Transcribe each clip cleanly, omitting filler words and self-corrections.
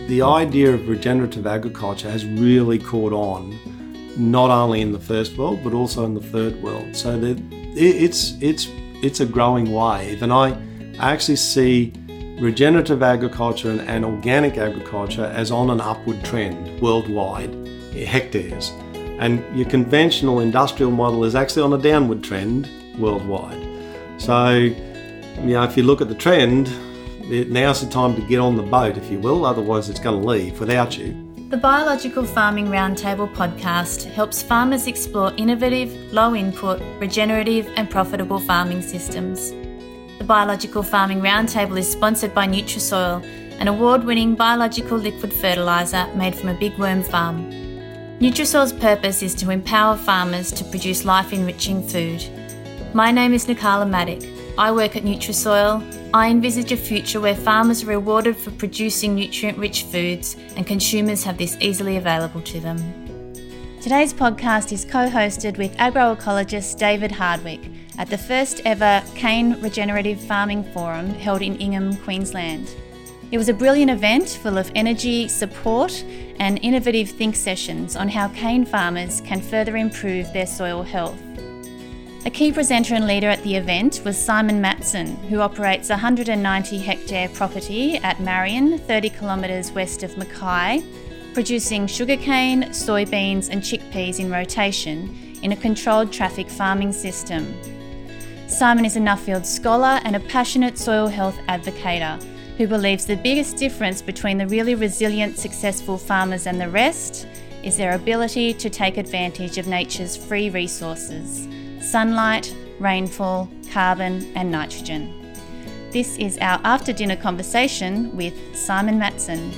the idea of regenerative agriculture has really caught on, not only in the first world but also in the third world. So it's a growing wave, and I actually see regenerative agriculture and organic agriculture as on an upward trend worldwide, hectares. And your conventional industrial model is actually on a downward trend worldwide. So, if you look at the trend, now's the time to get on the boat, if you will, otherwise it's going to leave without you. The Biological Farming Roundtable podcast helps farmers explore innovative, low-input, regenerative and profitable farming systems. The Biological Farming Roundtable is sponsored by Nutrisoil, an award-winning biological liquid fertiliser made from a big worm farm. Nutrisoil's purpose is to empower farmers to produce life-enriching food. My name is Nikala Maddock. I work at Nutrisoil. I envisage a future where farmers are rewarded for producing nutrient-rich foods and consumers have this easily available to them. Today's podcast is co-hosted with agroecologist David Hardwick at the first ever Cane Regenerative Farming Forum held in Ingham, Queensland. It was a brilliant event full of energy, support and innovative think sessions on how cane farmers can further improve their soil health. A key presenter and leader at the event was Simon Matson, who operates a 190-hectare property at Marion, 30 kilometres west of Mackay, producing sugarcane, soybeans and chickpeas in rotation in a controlled traffic farming system. Simon is a Nuffield scholar and a passionate soil health advocator who believes the biggest difference between the really resilient, successful farmers and the rest is their ability to take advantage of nature's free resources: sunlight, rainfall, carbon and nitrogen. This is our after-dinner conversation with Simon Matson.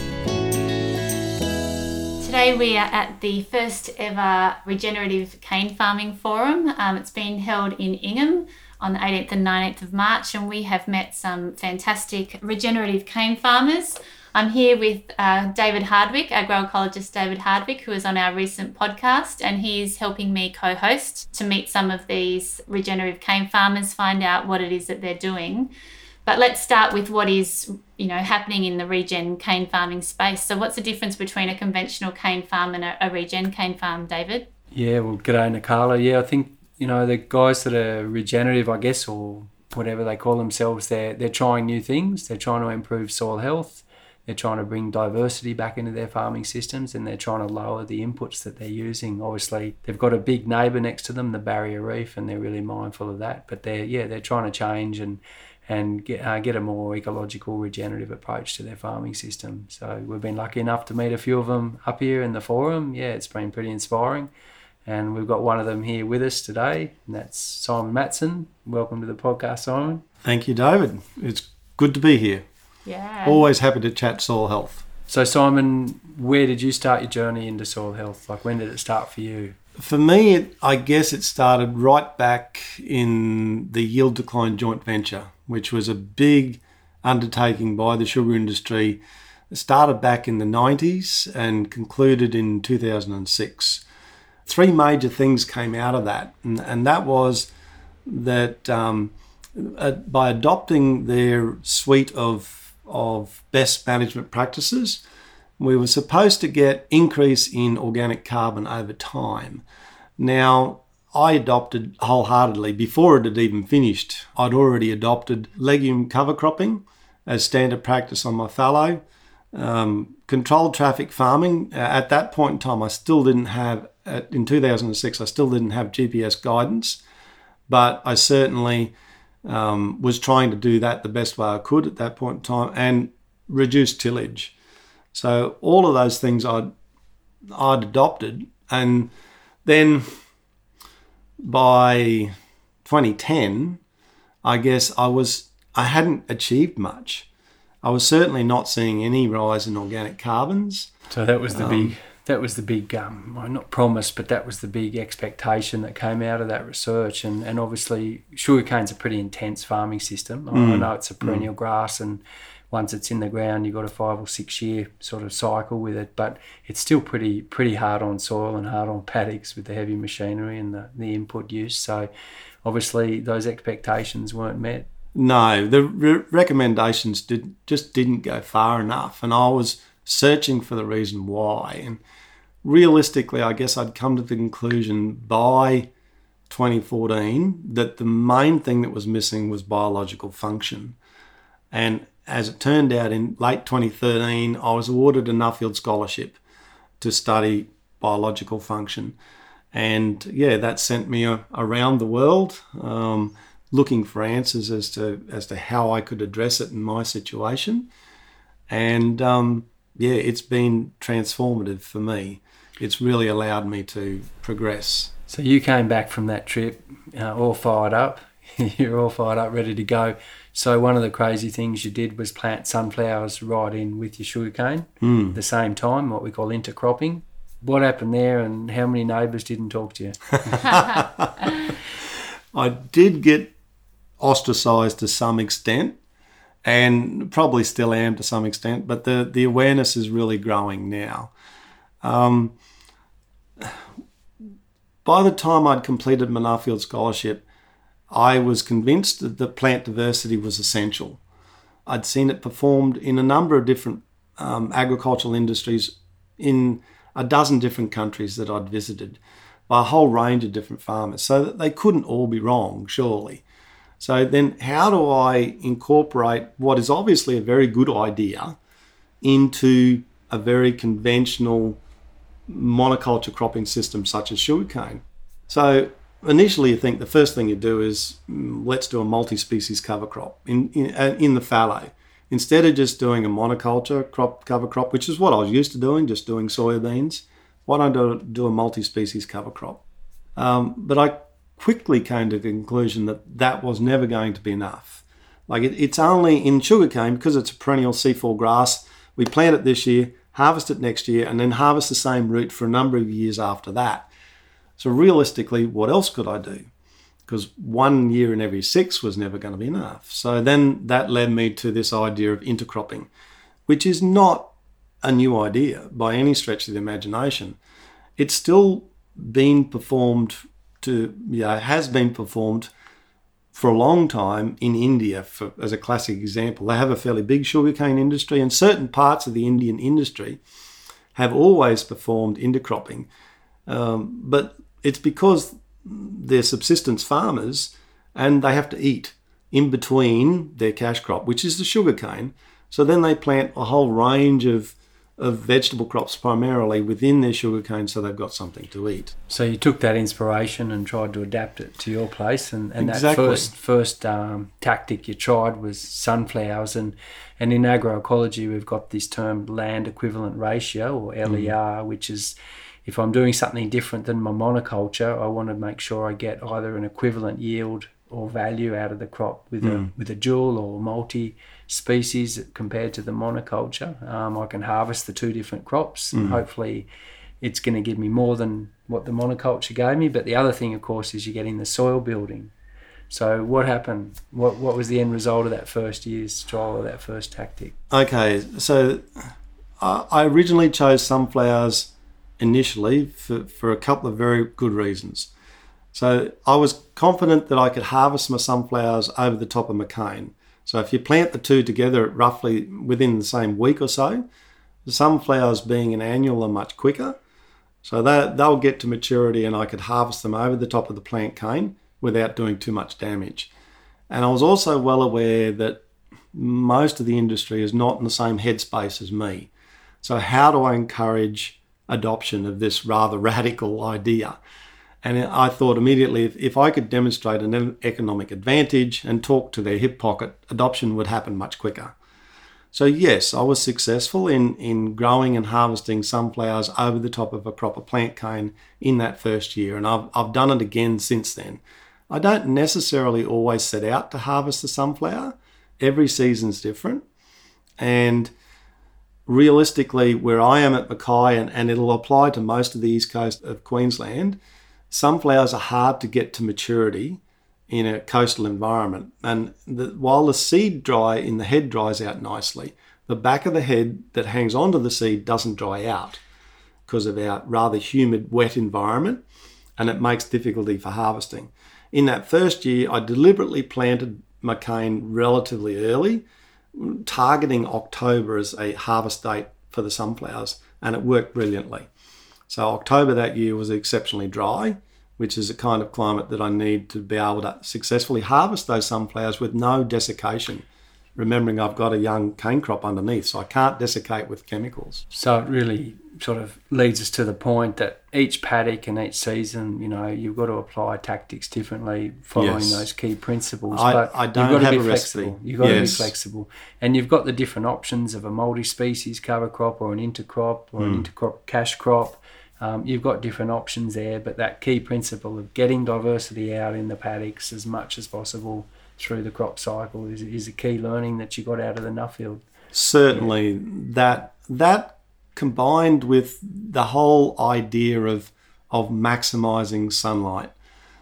Today we are at the first ever Regenerative Cane Farming Forum. It's been held in Ingham on the 18th and 19th of March, and we have met some fantastic regenerative cane farmers. I'm here with David Hardwick, agroecologist David Hardwick, who is on our recent podcast, and he's helping me co-host to meet some of these regenerative cane farmers, find out what it is that they're doing. But let's start with what is, happening in the regen cane farming space. So what's the difference between a conventional cane farm and a regen cane farm, David? Yeah, well, g'day, Nikala. Yeah, I think, the guys that are regenerative, I guess, or whatever they call themselves, they're trying new things. They're trying to improve soil health. They're trying to bring diversity back into their farming systems, and they're trying to lower the inputs that they're using. Obviously, they've got a big neighbour next to them, the barrier reef, and they're really mindful of that. But they're trying to change and get a more ecological, regenerative approach to their farming system. So we've been lucky enough to meet a few of them up here in the forum. Yeah, it's been pretty inspiring. And we've got one of them here with us today, and that's Simon Matson. Welcome to the podcast, Simon. Thank you, David. It's good to be here. Yeah. Always happy to chat soil health. So, Simon, where did you start your journey into soil health? Like, when did it start for you? For me, I guess it started right back in the yield decline joint venture, which was a big undertaking by the sugar industry. It started back in the 90s and concluded in 2006. Three major things came out of that, and that was that by adopting their suite of best management practices, we were supposed to get increase in organic carbon over time. Now, I adopted wholeheartedly, before it had even finished, I'd already adopted legume cover cropping as standard practice on my fallow. Controlled traffic farming, at that point in time, I still didn't have, in 2006, I still didn't have GPS guidance, but I certainly was trying to do that the best way I could at that point in time, and reduce tillage. So all of those things I'd adopted, and then by 2010, I guess I hadn't achieved much. I was certainly not seeing any rise in organic carbons. So that was the big, well, not promise, but that was the big expectation that came out of that research. And obviously, sugarcane's a pretty intense farming system. I know it's a perennial grass, and once it's in the ground, you've got a 5 or 6 year sort of cycle with it. But it's still pretty hard on soil and hard on paddocks with the heavy machinery and the input use. So obviously, those expectations weren't met. No, the recommendations just didn't go far enough, and I was searching for the reason why. And realistically, I guess I'd come to the conclusion by 2014 that the main thing that was missing was biological function. And as it turned out, in late 2013, I was awarded a Nuffield Scholarship to study biological function. And yeah, that sent me around the world, looking for answers as to how I could address it in my situation. And yeah, it's been transformative for me. It's really allowed me to progress. So you came back from that trip all fired up. You're all fired up, ready to go. So one of the crazy things you did was plant sunflowers right in with your sugarcane at the same time, what we call intercropping. What happened there, and how many neighbours didn't talk to you? I did get ostracised to some extent, and probably still am to some extent, but the awareness is really growing now. By the time I'd completed my Nuffield Scholarship, I was convinced that plant diversity was essential. I'd seen it performed in a number of different agricultural industries in a dozen different countries that I'd visited by a whole range of different farmers, so that they couldn't all be wrong, surely. So then how do I incorporate what is obviously a very good idea into a very conventional monoculture cropping system such as sugarcane? So initially you think the first thing you do is let's do a multi-species cover crop in the fallow. Instead of just doing a monoculture cover crop, which is what I was used to doing, just doing soybeans, why don't I do a multi-species cover crop? But I quickly came to the conclusion that was never going to be enough. Like it's only in sugarcane, because it's a perennial C4 grass, we plant it this year, harvest it next year, and then harvest the same root for a number of years after that. So realistically, what else could I do? Because 1 year in every 6 was never going to be enough. So then that led me to this idea of intercropping, which is not a new idea by any stretch of the imagination. It's still been performed has been performed for a long time in India, as a classic example. They have a fairly big sugarcane industry, and certain parts of the Indian industry have always performed intercropping. But it's because they're subsistence farmers and they have to eat in between their cash crop, which is the sugarcane. So then they plant a whole range of vegetable crops primarily within their sugarcane, so they've got something to eat. So you took that inspiration and tried to adapt it to your place, and Exactly. that first tactic you tried was sunflowers, and in agroecology we've got this term land equivalent ratio, or LER, which is, if I'm doing something different than my monoculture, I want to make sure I get either an equivalent yield or value out of the crop with a dual or multi-species compared to the monoculture. I can harvest the two different crops, and hopefully it's going to give me more than what the monoculture gave me. But the other thing, of course, is you're getting the soil building. So what happened? What was the end result of that first year's trial, or that first tactic? Okay, so I originally chose sunflowers initially for a couple of very good reasons. So I was confident that I could harvest my sunflowers over the top of my cane. So if you plant the two together roughly within the same week or so, the sunflowers being an annual are much quicker. So they'll get to maturity and I could harvest them over the top of the plant cane without doing too much damage. And I was also well aware that most of the industry is not in the same headspace as me. So how do I encourage adoption of this rather radical idea? And I thought immediately, if I could demonstrate an economic advantage and talk to their hip pocket, adoption would happen much quicker. So yes, I was successful in growing and harvesting sunflowers over the top of a proper plant cane in that first year, and I've done it again since then. I don't necessarily always set out to harvest the sunflower. Every season's different. And realistically, where I am at Mackay, and it'll apply to most of the east coast of Queensland, sunflowers are hard to get to maturity in a coastal environment. And while the seed in the head dries out nicely, the back of the head that hangs onto the seed doesn't dry out because of our rather humid, wet environment, and it makes difficulty for harvesting. In that first year, I deliberately planted my cane relatively early, targeting October as a harvest date for the sunflowers, and it worked brilliantly. So October that year was exceptionally dry, which is the kind of climate that I need to be able to successfully harvest those sunflowers with no desiccation. Remembering I've got a young cane crop underneath, so I can't desiccate with chemicals. So it really sort of leads us to the point that each paddock and each season, you've got to apply tactics differently following those key principles. I don't have a recipe. You've got to be flexible. And you've got the different options of a multi-species cover crop or an intercrop or an intercrop cash crop. You've got different options there, but that key principle of getting diversity out in the paddocks as much as possible through the crop cycle is a key learning that you got out of the Nuffield. Certainly, that combined with the whole idea of maximising sunlight.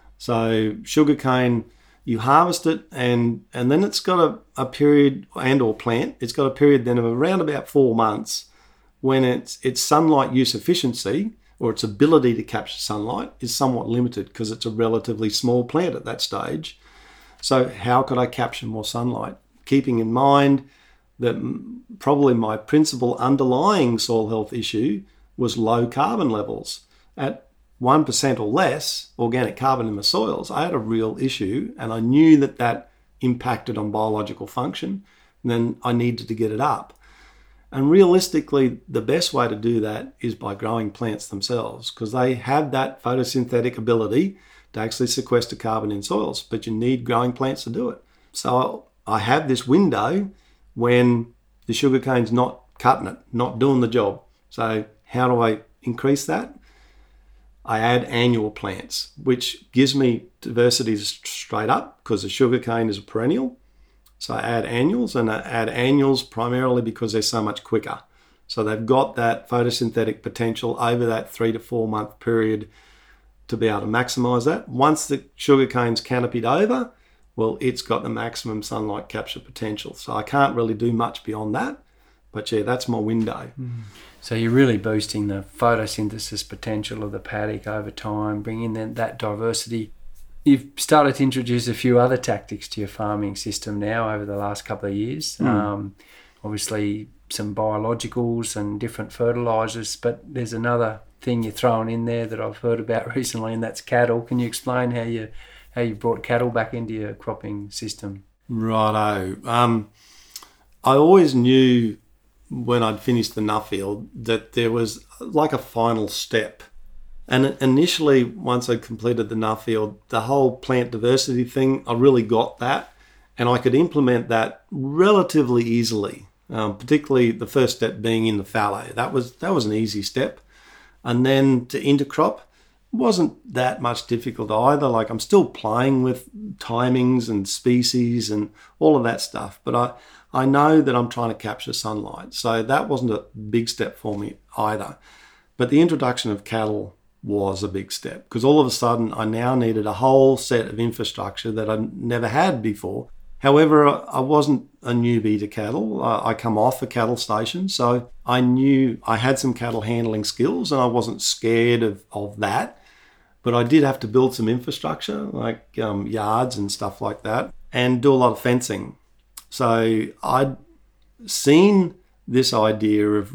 So sugarcane, you harvest it and then it's got a period, and or plant, it's got a period then of around about 4 months when its sunlight use efficiency or its ability to capture sunlight is somewhat limited because it's a relatively small plant at that stage. So how could I capture more sunlight? Keeping in mind that probably my principal underlying soil health issue was low carbon levels. At 1% or less organic carbon in the soils, I had a real issue, and I knew that impacted on biological function, and then I needed to get it up. And realistically, the best way to do that is by growing plants themselves, because they have that photosynthetic ability to actually sequester carbon in soils, but you need growing plants to do it. So I have this window when the sugarcane's not cutting it, not doing the job. So how do I increase that? I add annual plants, which gives me diversity straight up because the sugarcane is a perennial. So I add annuals, and I add annuals primarily because they're so much quicker. So they've got that photosynthetic potential over that 3 to 4 month period to be able to maximise that. Once the sugarcane's canopied over, well, it's got the maximum sunlight capture potential. So I can't really do much beyond that. But yeah, that's my window. So you're really boosting the photosynthesis potential of the paddock over time, bringing in that diversity. You've started to introduce a few other tactics to your farming system now over the last couple of years. Obviously, some biologicals and different fertilisers, but there's another thing you're throwing in there that I've heard about recently, and that's cattle. Can you explain how you brought cattle back into your cropping system? Righto. I always knew when I'd finished the Nuffield that there was like a final step. And initially, once I completed the Nuffield, the whole plant diversity thing, I really got that, and I could implement that relatively easily. Particularly the first step being in the fallow. That was an easy step. And then to intercrop wasn't that much difficult either. Like, I'm still playing with timings and species and all of that stuff, but I know that I'm trying to capture sunlight. So that wasn't a big step for me either. But the introduction of cattle was a big step because all of a sudden I now needed a whole set of infrastructure that I never had before. However, I wasn't a newbie to cattle. I come off a cattle station, so I knew I had some cattle handling skills and I wasn't scared of that. But I did have to build some infrastructure, like yards and stuff like that, and do a lot of fencing. So I'd seen this idea of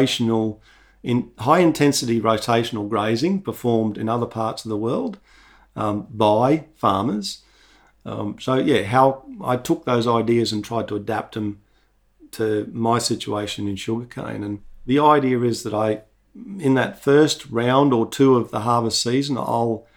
high-intensity rotational grazing performed in other parts of the world by farmers. How I took those ideas and tried to adapt them to my situation in sugarcane. And the idea is that in that first round or two of the harvest season, I'll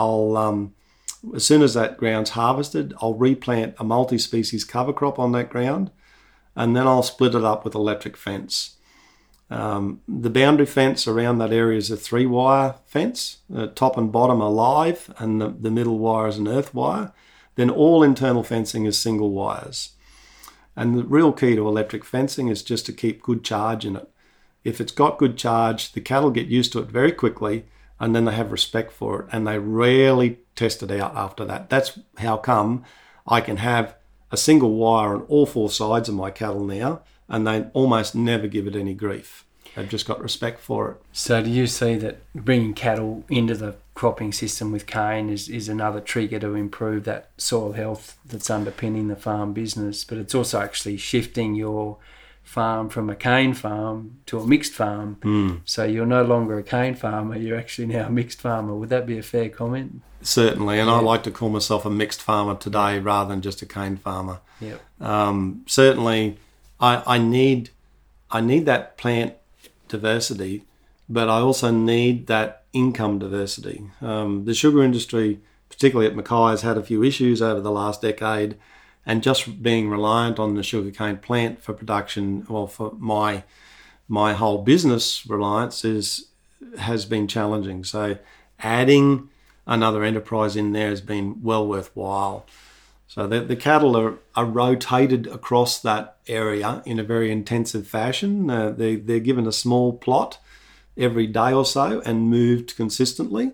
as soon as that ground's harvested, I'll replant a multi-species cover crop on that ground, and then I'll split it up with electric fence. The boundary fence around that area is a 3-wire fence. Top and bottom are live, and the middle wire is an earth wire. Then all internal fencing is single wires. And the real key to electric fencing is just to keep good charge in it. If it's got good charge, the cattle get used to it very quickly, and then they have respect for it, and they rarely test it out after that. That's how come I can have a single wire on all 4 sides of my cattle now, and they almost never give it any grief. They've just got respect for it. So do you see that bringing cattle into the cropping system with cane is another trigger to improve that soil health that's underpinning the farm business, but it's also actually shifting your farm from a cane farm to a mixed farm. So you're no longer a cane farmer, you're actually now a mixed farmer. Would that be a fair comment? Certainly, and I like to call myself a mixed farmer today rather than just a cane farmer. Yep. Certainly, I need that plant diversity, but I also need that income diversity. The sugar industry, particularly at Mackay, has had a few issues over the last decade, and just being reliant on the sugarcane plant for production, well, for my whole business reliance has been challenging. So adding another enterprise in there has been well worthwhile. So the cattle are rotated across that area in a very intensive fashion. They're given a small plot every day or so and moved consistently.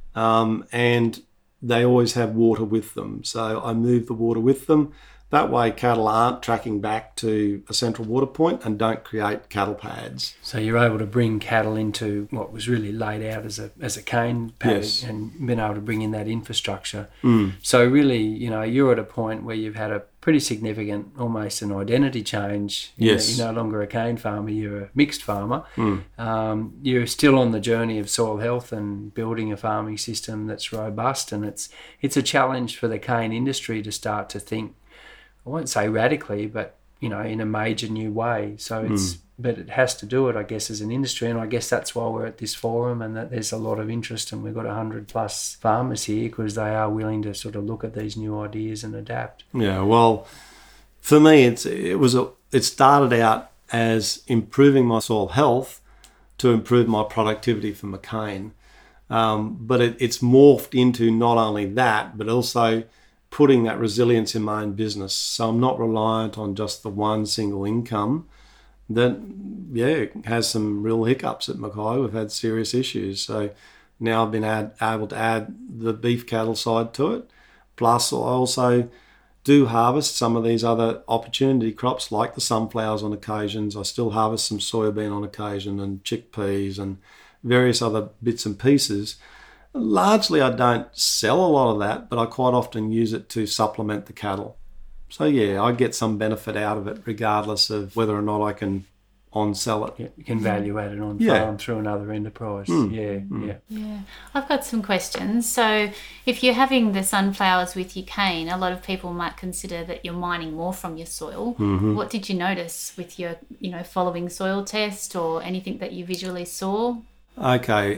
And they always have water with them. So I move the water with them. That way cattle aren't tracking back to a central water point and don't create cattle pads. So you're able to bring cattle into what was really laid out as a cane paddock, yes, and been able to bring in that infrastructure. So really, you're at a point where you've had a pretty significant, almost an identity change. Yes. You're no longer a cane farmer, you're a mixed farmer. You're still on the journey of soil health and building a farming system that's robust, and it's a challenge for the cane industry to start to think, I won't say radically, but in a major new way. So but it has to do it, I guess, as an industry, and I guess that's why we're at this forum, and that there's a lot of interest, and we've got 100+ farmers here because they are willing to sort of look at these new ideas and adapt. Yeah, well, for me, it started out as improving my soil health to improve my productivity for McCain, but it's morphed into not only that, but also putting that resilience in my own business. So I'm not reliant on just the one single income that, has some real hiccups at Mackay. We've had serious issues. So now I've been able to add the beef cattle side to it. Plus I also do harvest some of these other opportunity crops like the sunflowers on occasions. I still harvest some soybean on occasion and chickpeas and various other bits and pieces. Largely, I don't sell a lot of that, but I quite often use it to supplement the cattle. So, I get some benefit out of it regardless of whether or not I can on-sell it. Yeah, you can value add it on farm through another enterprise. Yeah. I've got some questions. So if you're having the sunflowers with your cane, a lot of people might consider that you're mining more from your soil. What did you notice with your, following soil test or anything that you visually saw? Okay.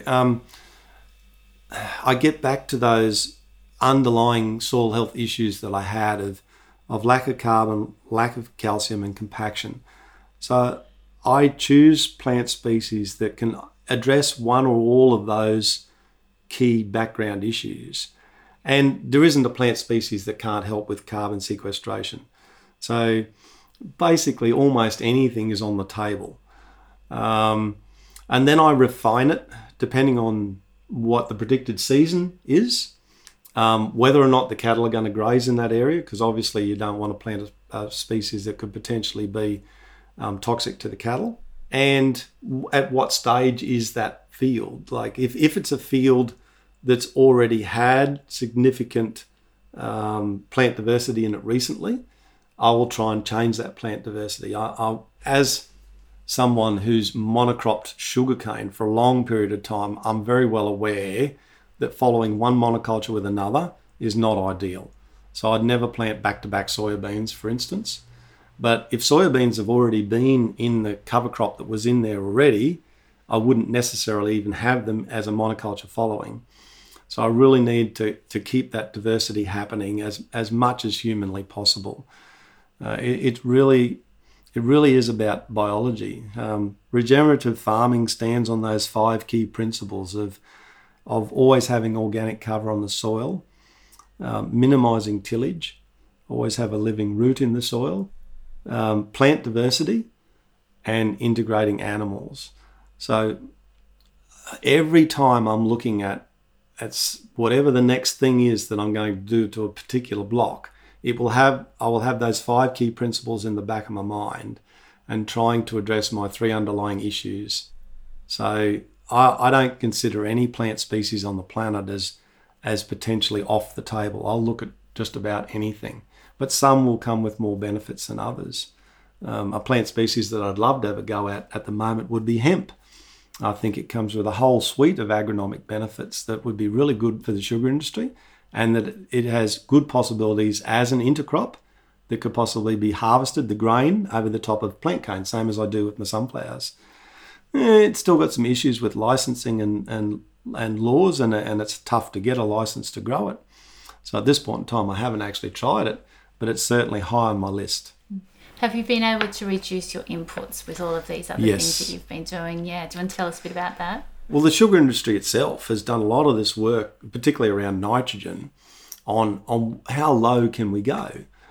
I get back to those underlying soil health issues that I had of lack of carbon, lack of calcium and compaction. So I choose plant species that can address one or all of those key background issues. And there isn't a plant species that can't help with carbon sequestration. So basically almost anything is on the table. And then I refine it depending on what the predicted season is, whether or not the cattle are going to graze in that area, because obviously you don't want to plant a species that could potentially be toxic to the cattle, and at what stage is that field. Like if it's a field that's already had significant plant diversity in it recently, I will try and change that plant diversity. As someone who's monocropped sugarcane for a long period of time, I'm very well aware that following one monoculture with another is not ideal. So I'd never plant back-to-back soybeans, for instance. But if soybeans have already been in the cover crop that was in there already, I wouldn't necessarily even have them as a monoculture following. So I really need to keep that diversity happening as much as humanly possible. It really is about biology. Regenerative farming stands on those 5 key principles of always having organic cover on the soil, minimising tillage, always have a living root in the soil, plant diversity, and integrating animals. So every time I'm looking at whatever the next thing is that I'm going to do to a particular block, I will have those 5 key principles in the back of my mind and trying to address my 3 underlying issues. So I don't consider any plant species on the planet as potentially off the table. I'll look at just about anything, but some will come with more benefits than others. A plant species that I'd love to have a go at the moment would be hemp. I think it comes with a whole suite of agronomic benefits that would be really good for the sugar industry, and that it has good possibilities as an intercrop that could possibly be harvested, the grain, over the top of plant cane, same as I do with my sunflowers. It's still got some issues with licensing and laws, and it's tough to get a license to grow it. So at this point in time, I haven't actually tried it, but it's certainly high on my list. Have you been able to reduce your inputs with all of these other things that you've been doing? Yeah, do you want to tell us a bit about that? Well, the sugar industry itself has done a lot of this work, particularly around nitrogen, on how low can we go.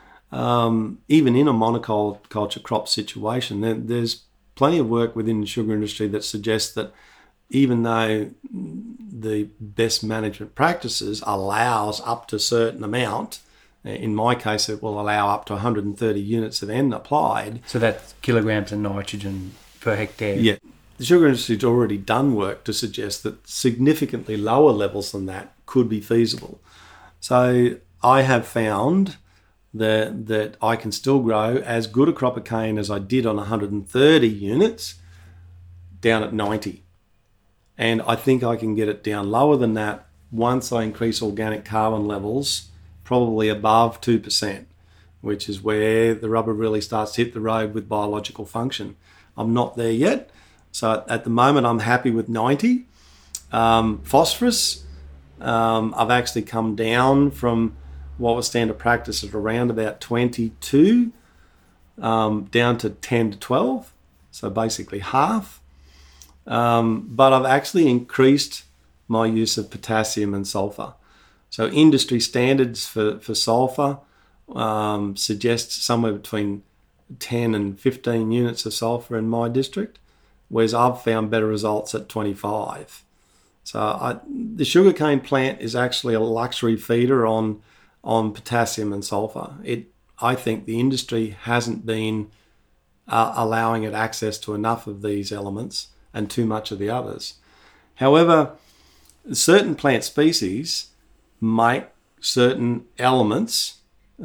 Even in a monoculture crop situation, there's plenty of work within the sugar industry that suggests that even though the best management practices allows up to a certain amount, in my case it will allow up to 130 units of N applied. So that's kilograms of nitrogen per hectare. Yeah. The sugar industry's already done work to suggest that significantly lower levels than that could be feasible. So I have found that I can still grow as good a crop of cane as I did on 130 units down at 90. And I think I can get it down lower than that once I increase organic carbon levels, probably above 2%, which is where the rubber really starts to hit the road with biological function. I'm not there yet. So at the moment, I'm happy with 90. Phosphorus, I've actually come down from what was standard practice at around about 22 down to 10 to 12, so basically half. But I've actually increased my use of potassium and sulfur. So industry standards for sulfur suggests somewhere between 10 and 15 units of sulfur in my district, whereas I've found better results at 25. So the sugarcane plant is actually a luxury feeder on potassium and sulfur. I think the industry hasn't been allowing it access to enough of these elements and too much of the others. However, certain plant species make certain elements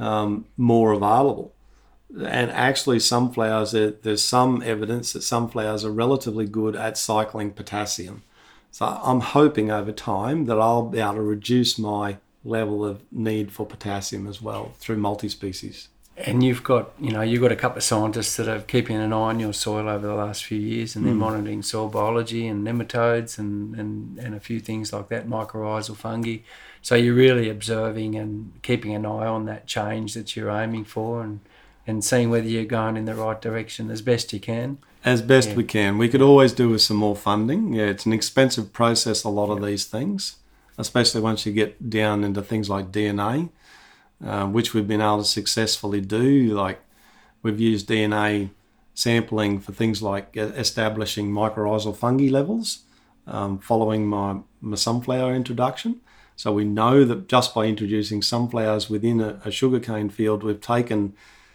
more available. And actually sunflowers, there's some evidence that sunflowers are relatively good at cycling potassium. So I'm hoping over time that I'll be able to reduce my level of need for potassium as well through multi-species. And you've got a couple of scientists that are keeping an eye on your soil over the last few years, and they're monitoring soil biology and nematodes and a few things like that, mycorrhizal fungi. So you're really observing and keeping an eye on that change that you're aiming for, and seeing whether you're going in the right direction as best you can. As best we can. We could always do with some more funding. Yeah, it's an expensive process, a lot of these things, especially once you get down into things like DNA, which we've been able to successfully do. Like we've used DNA sampling for things like establishing mycorrhizal fungi levels following my sunflower introduction. So we know that just by introducing sunflowers within a sugarcane field, we've taken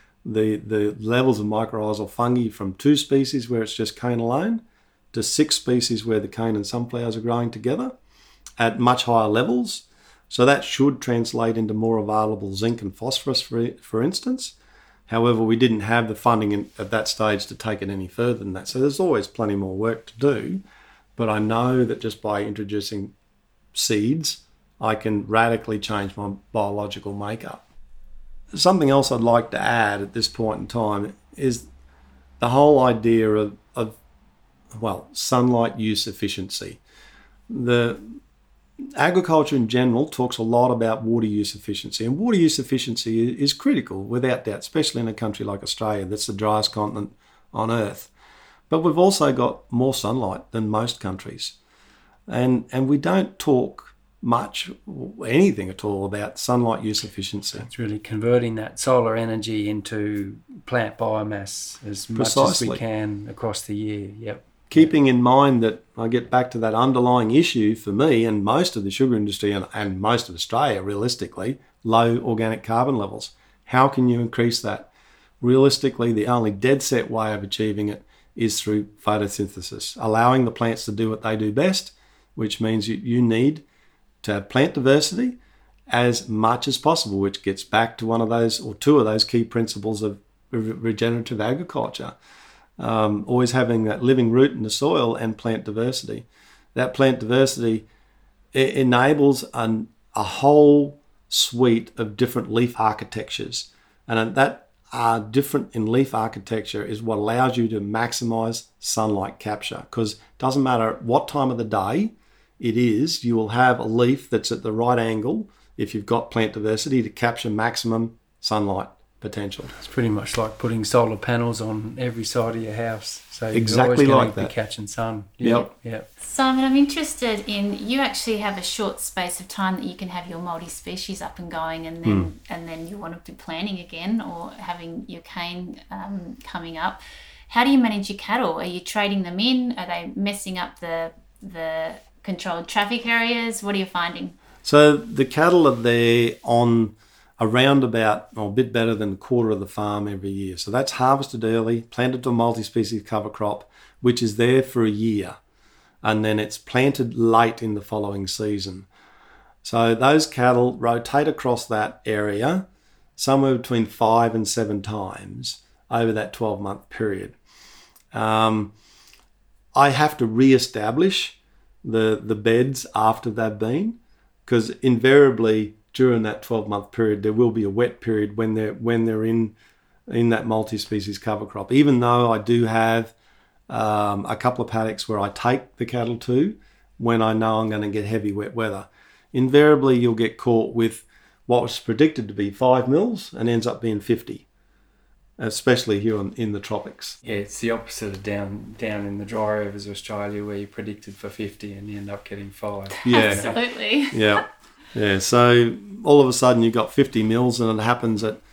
the levels of mycorrhizal fungi from 2 species where it's just cane alone to 6 species where the cane and sunflowers are growing together at much higher levels. So that should translate into more available zinc and phosphorus, for instance. However, we didn't have the funding at that stage to take it any further than that. So there's always plenty more work to do. But I know that just by introducing seeds, I can radically change my biological makeup. Something else I'd like to add at this point in time is the whole idea of sunlight use efficiency. The agriculture in general talks a lot about water use efficiency, and water use efficiency is critical without doubt, especially in a country like Australia that's the driest continent on earth. But we've also got more sunlight than most countries, and we don't talk much, anything at all, about sunlight use efficiency. It's really converting that solar energy into plant biomass as much as we can across the year. Yep. Keeping in mind that I get back to that underlying issue for me and most of the sugar industry and most of Australia, realistically, low organic carbon levels. How can you increase that? Realistically, the only dead set way of achieving it is through photosynthesis, allowing the plants to do what they do best, which means you need to have plant diversity as much as possible, which gets back to one of those or two of those key principles of regenerative agriculture. Always having that living root in the soil and plant diversity. That plant diversity enables a whole suite of different leaf architectures. And that different in leaf architecture is what allows you to maximize sunlight capture, because it doesn't matter what time of the day it is, you will have a leaf that's at the right angle if you've got plant diversity to capture maximum sunlight potential. It's pretty much like putting solar panels on every side of your house, so you're exactly always going like to that. be catching sun. Yep. Simon, I'm interested in, you actually have a short space of time that you can have your multi-species up and going, and then you want to be planting again or having your cane coming up. How do you manage your cattle? Are you trading them in? Are they messing up the controlled traffic areas? What are you finding? So the cattle are there on around about, or a bit better than a quarter of the farm every year. So that's harvested early, planted to a multi-species cover crop, which is there for a year. And then it's planted late in the following season. So those cattle rotate across that area somewhere between 5 and 7 times over that 12-month period. I have to re-establish the beds after they've been, because invariably during that 12-month period there will be a wet period when they're in that multi-species cover crop. Even though I do have a couple of paddocks where I take the cattle to when I know I'm going to get heavy wet weather, invariably you'll get caught with what was predicted to be 5 mils and ends up being 50, especially here in the tropics. Yeah, it's the opposite of down in the dry rivers of Australia, where you predicted for 50 and you end up getting 5. Yeah. Absolutely. Yeah. So all of a sudden you've got 50 mils, and it happens at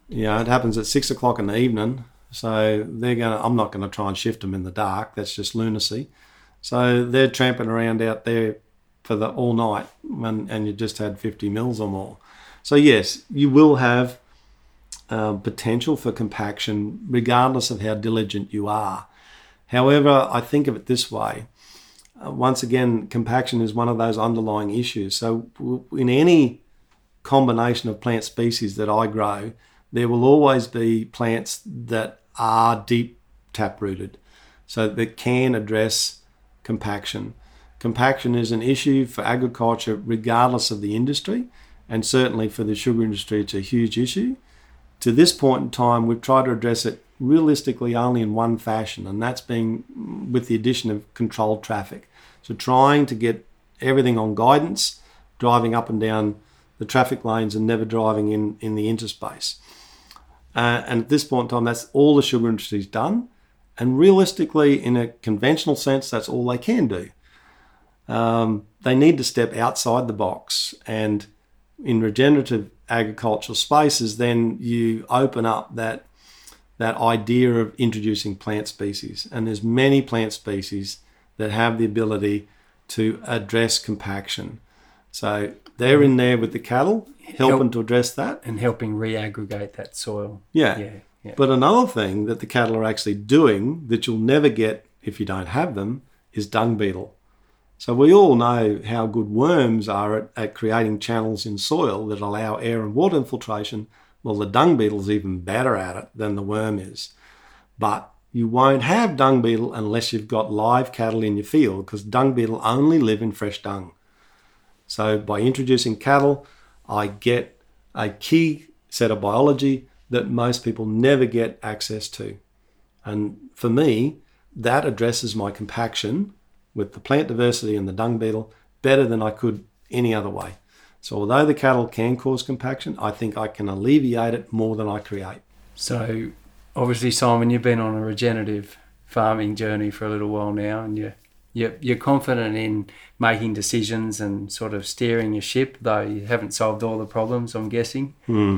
6 o'clock in the evening. So I'm not going to try and shift them in the dark. That's just lunacy. So they're tramping around out there for all night, and you just had 50 mils or more. So yes, you will have potential for compaction regardless of how diligent you are. However, I think of it this way. Once again, compaction is one of those underlying issues. So in any combination of plant species that I grow, there will always be plants that are deep tap-rooted, so that can address compaction. Compaction is an issue for agriculture regardless of the industry, and certainly for the sugar industry it's a huge issue. To this point in time, we've tried to address it realistically only in one fashion, and that's been with the addition of controlled traffic. So trying to get everything on guidance, driving up and down the traffic lanes and never driving in the interspace. And at this point in time, that's all the sugar industry's done. And realistically, in a conventional sense, that's all they can do. They need to step outside the box. And in regenerative agricultural spaces, then you open up that idea of introducing plant species. And there's many plant species that have the ability to address compaction. So they're in there with the cattle, helping to address that. And helping re-aggregate that soil. Yeah. But another thing that the cattle are actually doing that you'll never get if you don't have them is dung beetle. So we all know how good worms are at creating channels in soil that allow air and water infiltration. Well, the dung beetle's even better at it than the worm is. But you won't have dung beetle unless you've got live cattle in your field, because dung beetle only live in fresh dung. So by introducing cattle, I get a key set of biology that most people never get access to. And for me, that addresses my compaction with the plant diversity and the dung beetle better than I could any other way. So although the cattle can cause compaction, I think I can alleviate it more than I create. So obviously, Simon, you've been on a regenerative farming journey for a little while now, and you're confident in making decisions and sort of steering your ship, though you haven't solved all the problems, I'm guessing.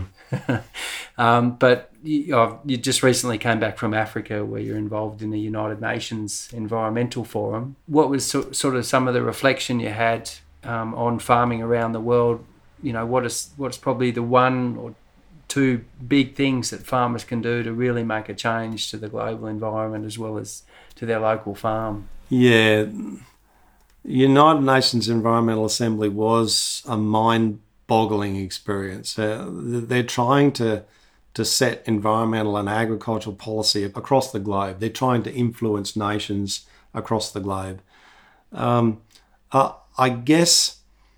But you just recently came back from Africa, where you're involved in the United Nations Environmental Forum. What was sort of some of the reflection you had on farming around the world? You know, what's probably the one or two big things that farmers can do to really make a change to the global environment as well as to their local farm? Yeah, United Nations Environmental Assembly was a mind-boggling experience. They're trying to to set environmental and agricultural policy across the globe. They're trying to influence nations across the globe. I guess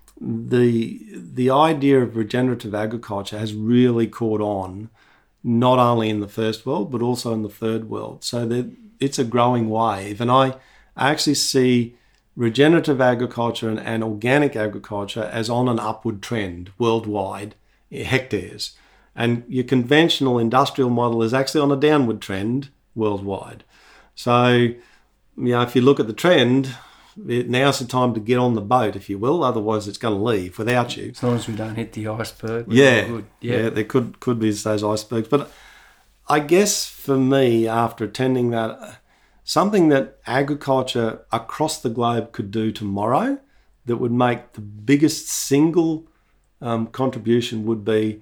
the idea of regenerative agriculture has really caught on, not only in the first world, but also in the third world. So that it's a growing wave. And I actually see regenerative agriculture and organic agriculture as on an upward trend worldwide, hectares. And your conventional industrial model is actually on a downward trend worldwide. So, if you look at the trend, now's the time to get on the boat, if you will. Otherwise, it's going to leave without you. As long as we don't hit the iceberg. Yeah, there could be those icebergs. But I guess for me, after attending that, something that agriculture across the globe could do tomorrow that would make the biggest single contribution would be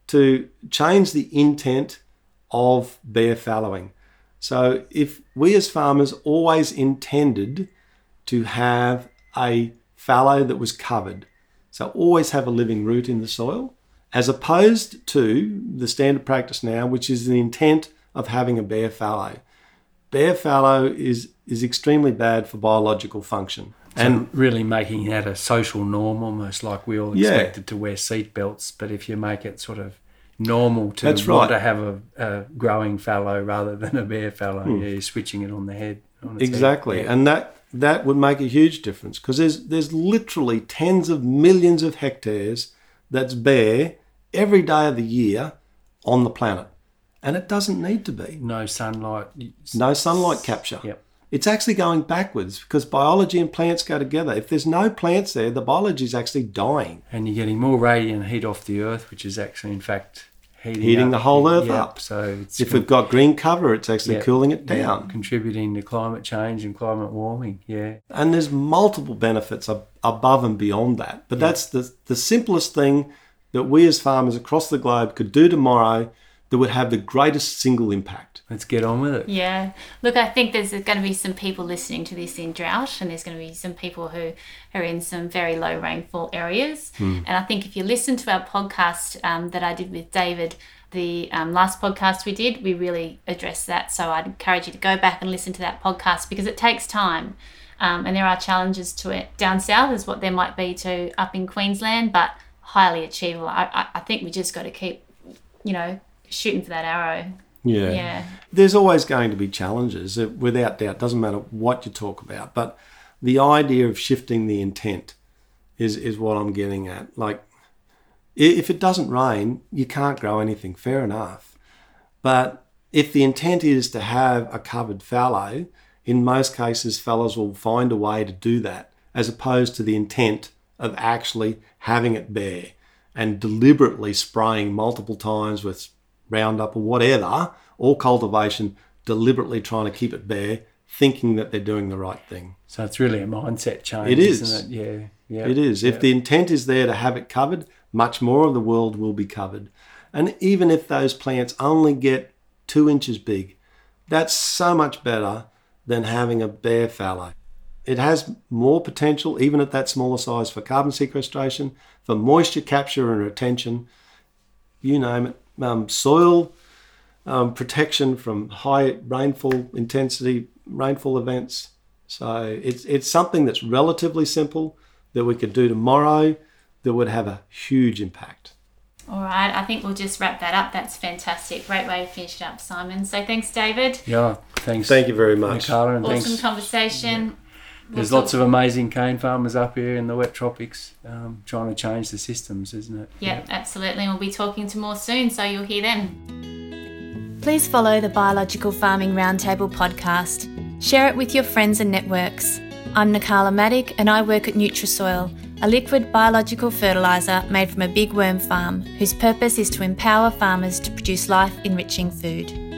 to change the intent of bare fallowing. So if we as farmers always intended to have a fallow that was covered, so always have a living root in the soil, as opposed to the standard practice now, which is the intent of having a bare fallow. Bare fallow is extremely bad for biological function. So and really making that a social norm, almost like we all expected to wear seat belts, but if you make it sort of normal to want to have a growing fallow rather than a bare fallow, you're switching it on the head. Exactly, and that would make a huge difference, because there's literally tens of millions of hectares that's bare every day of the year on the planet, and it doesn't need to be. No sunlight capture. Yep. It's actually going backwards, because biology and plants go together. If there's no plants there, the biology is actually dying. And you're getting more radiant heat off the earth, which is actually, in fact, heating the whole earth up. So if we've got green cover, it's actually cooling it down. Contributing to climate change and climate warming, And there's multiple benefits above and beyond that. But that's the simplest thing that we as farmers across the globe could do tomorrow that would have the greatest single impact. Let's get on with it. Yeah. Look, I think there's going to be some people listening to this in drought, and there's going to be some people who are in some very low rainfall areas. And I think if you listen to our podcast that I did with David, the last podcast we did, we really addressed that. So I'd encourage you to go back and listen to that podcast, because it takes time. And there are challenges to it down south, as what there might be to up in Queensland, but highly achievable. I think we just got to keep, shooting for that arrow. Yeah. There's always going to be challenges, without doubt. Doesn't matter what you talk about. But the idea of shifting the intent is what I'm getting at. Like, if it doesn't rain, you can't grow anything. Fair enough. But if the intent is to have a covered fallow, in most cases, fellows will find a way to do that, as opposed to the intent of actually having it bare and deliberately spraying multiple times with Roundup or whatever, or cultivation, deliberately trying to keep it bare, thinking that they're doing the right thing. So it's really a mindset change, it is. Isn't it? Yeah. It is. If the intent is there to have it covered, much more of the world will be covered. And even if those plants only get 2 inches big, that's so much better than having a bare fallow. It has more potential, even at that smaller size, for carbon sequestration, for moisture capture and retention, you name it. Soil protection from high rainfall intensity, rainfall events. So it's something that's relatively simple that we could do tomorrow that would have a huge impact. All right, I think we'll just wrap that up. That's fantastic. Great way to finish it up, Simon. So thanks, David. Yeah, thanks. Thank you very much. Nicola, and awesome conversation. Yeah. There's lots of amazing cane farmers up here in the wet tropics trying to change the systems, isn't it? Yeah, absolutely. And we'll be talking to more soon, so you'll hear them. Please follow the Biological Farming Roundtable podcast. Share it with your friends and networks. I'm Nicola Maddock, and I work at Nutrisoil, a liquid biological fertiliser made from a big worm farm whose purpose is to empower farmers to produce life-enriching food.